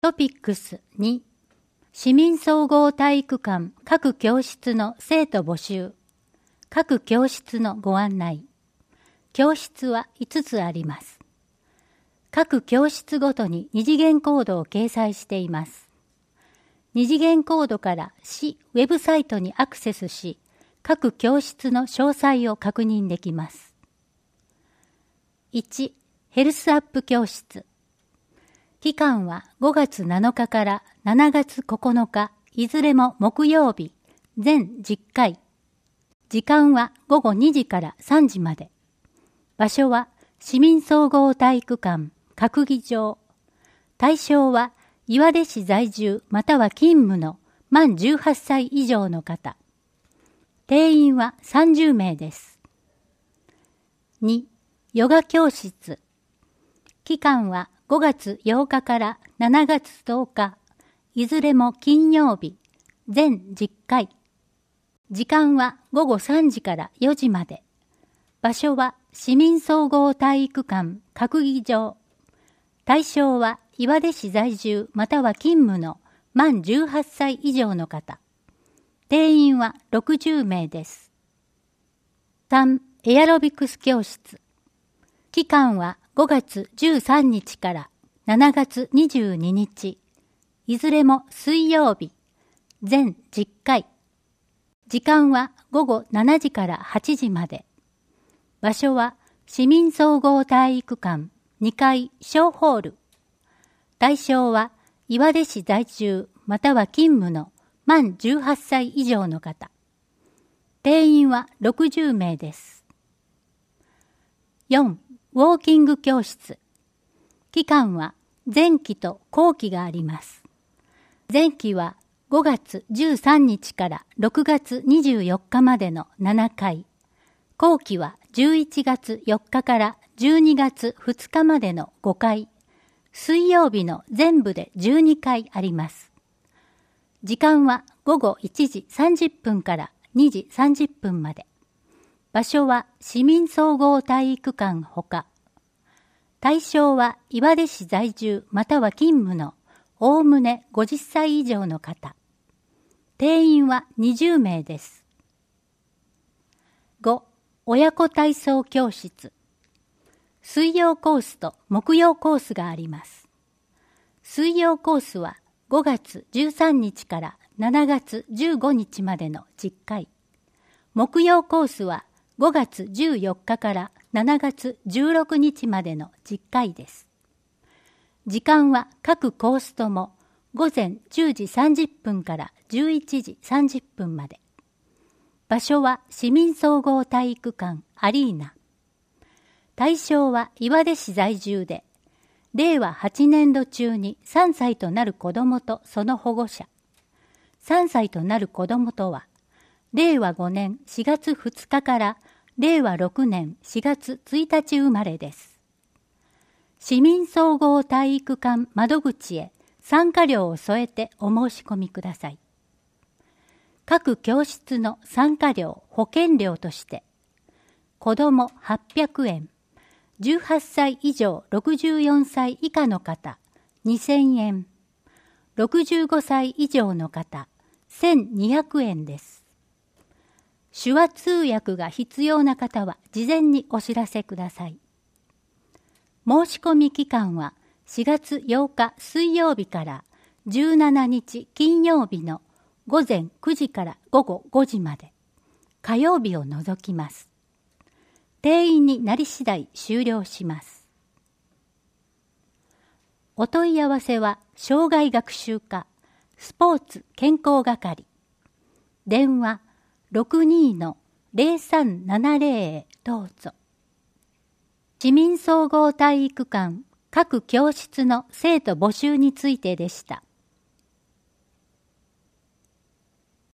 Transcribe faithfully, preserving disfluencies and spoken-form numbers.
トピックスに、市民総合体育館各教室の生徒募集。各教室のご案内。教室はいつつあります。各教室ごとに二次元コードを掲載しています。二次元コードから市ウェブサイトにアクセスし、各教室の詳細を確認できます。いち、ヘルスアップ教室。期間はごがつなのかからしちがつここのか、いずれも木曜日、全じゅっかい。時間はごごにじからさんじまで。場所は市民総合体育館、閣議場。対象は岩出市在住または勤務の満じゅうはっさい以上の方。定員はさんじゅうめいです。に、ヨガ教室。期間はごがつようかからしちがつとおか、いずれも金曜日、全じゅっかい。時間はごごさんじからよじまで。場所は市民総合体育館閣議場。対象は岩出市在住または勤務の満じゅうはっさい以上の方。定員はろくじゅうめいです。さん、エアロビクス教室。期間はごがつじゅうさんにちからしちがつにじゅうににち。いずれも水曜日、全じゅっかい。時間はごごしちじからはちじまで。場所は市民総合体育館にかい小ホール。対象は岩出市在住または勤務の満じゅうはっさい以上の方。定員はろくじゅうめいです。よん、ウォーキング教室。期間は前期と後期があります。前期はごがつじゅうさんにちからろくがつにじゅうよっかまでのななかい。後期はじゅういちがつよっかからじゅうにがつふつかまでのごかい。水曜日の全部でじゅうにかいあります。時間はごごいちじさんじゅっぷんからにじさんじゅっぷんまで。場所は市民総合体育館ほか。対象は岩出市在住または勤務のおおむねごじゅっさい以上の方。定員はにじゅうめいです。ご、親子体操教室。水曜コースと木曜コースがあります。水曜コースはごがつじゅうさんにちからしちがつじゅうごにちまでのじゅっかい。木曜コースはごがつじゅうよっかからしちがつじゅうろくにちまでのじゅっかいです。時間は各コースともごぜんじゅうじさんじゅっぷんからじゅういちじさんじゅっぷんまで。場所は市民総合体育館アリーナ。対象は岩出市在住で、れいわはちねんど中にさんさいとなる子どもとその保護者。さんさいとなる子どもとは、れいわごねんしがつふつかかられいわろくねんしがつついたち生まれです。市民総合体育館窓口へ参加料を添えてお申し込みください。各教室の参加料・保険料として、子どもはっぴゃくえん、じゅうはっさい以上ろくじゅうよんさい以下の方にせんえん、ろくじゅうごさい以上の方せんにひゃくえんです。手話通訳が必要な方は事前にお知らせください。申し込み期間はしがつようか水曜日からじゅうしちにち金曜日のごぜんくじからごごごじまで、火曜日を除きます。定員になり次第終了します。お問い合わせは障害学習課スポーツ健康係。電話 ろくにーのぜろさんななぜろ へどうぞ。市民総合体育館各教室の生徒募集についてでした。